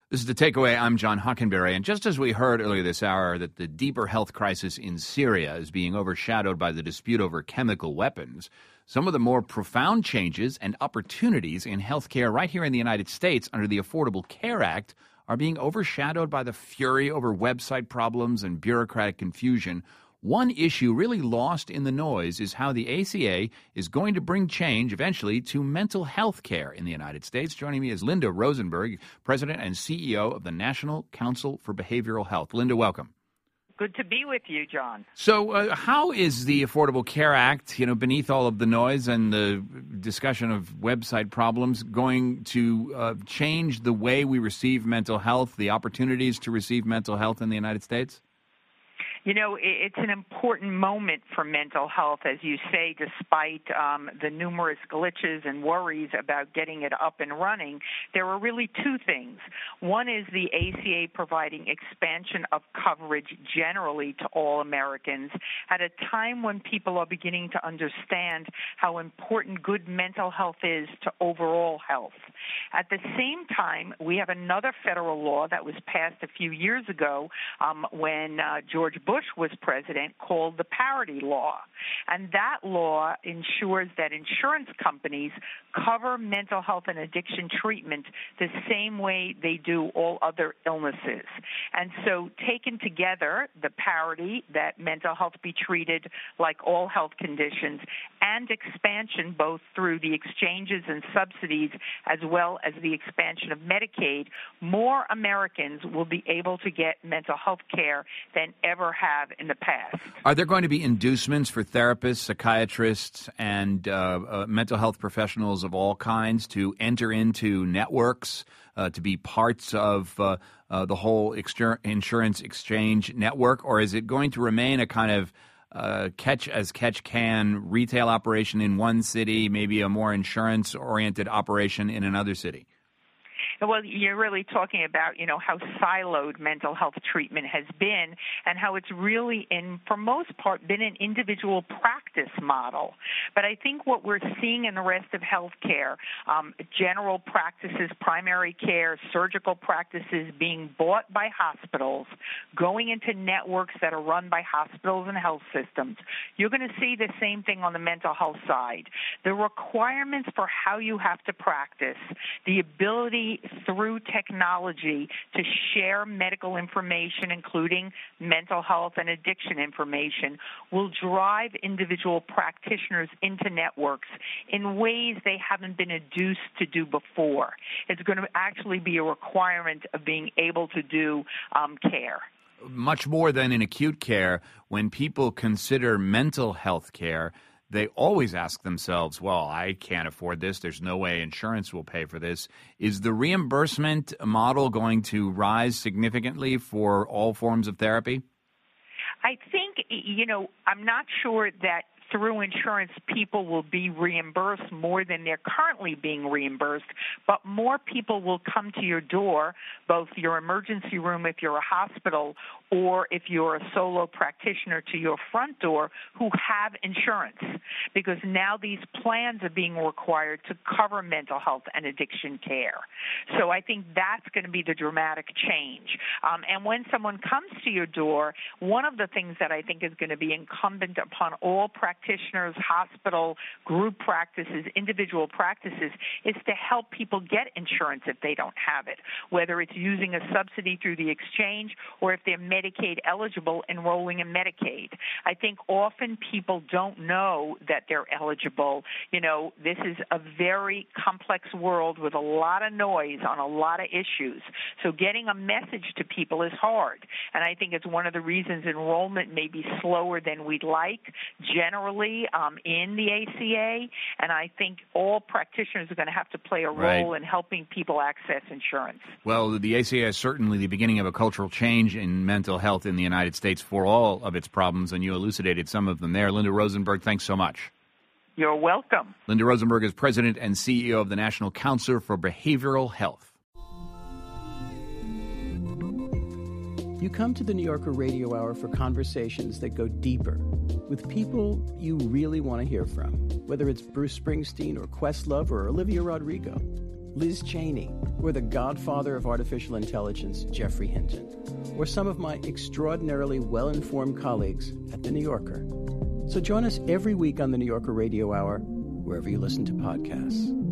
This is The Takeaway. I'm John Hockenberry. And just as we heard earlier this hour that the deeper health crisis in Syria is being overshadowed by the dispute over chemical weapons, some of the more profound changes and opportunities in healthcare right here in the United States under the Affordable Care Act are being overshadowed by the fury over website problems and bureaucratic confusion. One issue really lost in the noise is how the ACA is going to bring change eventually to mental health care in the United States. Joining me is Linda Rosenberg, President and CEO of the National Council for Behavioral Health. Linda, welcome. Good to be with you, John. So how is the Affordable Care Act, beneath all of the noise and the discussion of website problems, going to change the way we receive mental health, the opportunities to receive mental health in the United States? You know, it's an important moment for mental health, as you say, despite the numerous glitches and worries about getting it up and running. There are really two things. One is the ACA providing expansion of coverage generally to all Americans at a time when people are beginning to understand how important good mental health is to overall health. At the same time, we have another federal law that was passed a few years ago when George Bush was president, called the Parity Law. And that law ensures that insurance companies cover mental health and addiction treatment the same way they do all other illnesses. And so taken together, the parity that mental health be treated like all health conditions and expansion both through the exchanges and subsidies as well as the expansion of Medicaid, more Americans will be able to get mental health care than ever have in the past. Are there going to be inducements for therapists, psychiatrists, and mental health professionals of all kinds to enter into networks, to be parts of the whole insurance exchange network, or is it going to remain a kind of catch-as-catch-can retail operation in one city, maybe a more insurance-oriented operation in another city? Well, you're really talking about, how siloed mental health treatment has been and how it's really, for most part, been an individual practice model. But I think what we're seeing in the rest of healthcare, general practices, primary care, surgical practices being bought by hospitals, going into networks that are run by hospitals and health systems, you're going to see the same thing on the mental health side. The requirements for how you have to practice, the ability through technology to share medical information, including mental health and addiction information, will drive individual practitioners into networks in ways they haven't been induced to do before. It's going to actually be a requirement of being able to do care. Much more than in acute care, when people consider mental health care, they always ask themselves, well, I can't afford this. There's no way insurance will pay for this. Is the reimbursement model going to rise significantly for all forms of therapy? I think, I'm not sure that through insurance, people will be reimbursed more than they're currently being reimbursed, but more people will come to your door, both your emergency room if you're a hospital or if you're a solo practitioner to your front door who have insurance, because now these plans are being required to cover mental health and addiction care. So I think that's going to be the dramatic change. And when someone comes to your door, one of the things that I think is going to be incumbent upon all practitioners, hospital, group practices, individual practices, is to help people get insurance if they don't have it, whether it's using a subsidy through the exchange or if they're Medicaid eligible, enrolling in Medicaid. I think often people don't know that they're eligible. This is a very complex world with a lot of noise on a lot of issues. So getting a message to people is hard. And I think it's one of the reasons enrollment may be slower than we'd like generally in the ACA. And I think all practitioners are going to have to play a role in helping people access insurance. Well, the ACA is certainly the beginning of a cultural change in mental health in the United States for all of its problems, and you elucidated some of them there. Linda Rosenberg, thanks so much. You're welcome. Linda Rosenberg is President and CEO of the National Council for Behavioral Health. You come to the New Yorker Radio Hour for conversations that go deeper with people you really want to hear from, whether it's Bruce Springsteen or Questlove or Olivia Rodrigo. Liz Cheney, or the godfather of artificial intelligence, Geoffrey Hinton, or some of my extraordinarily well-informed colleagues at The New Yorker. So join us every week on The New Yorker Radio Hour, wherever you listen to podcasts.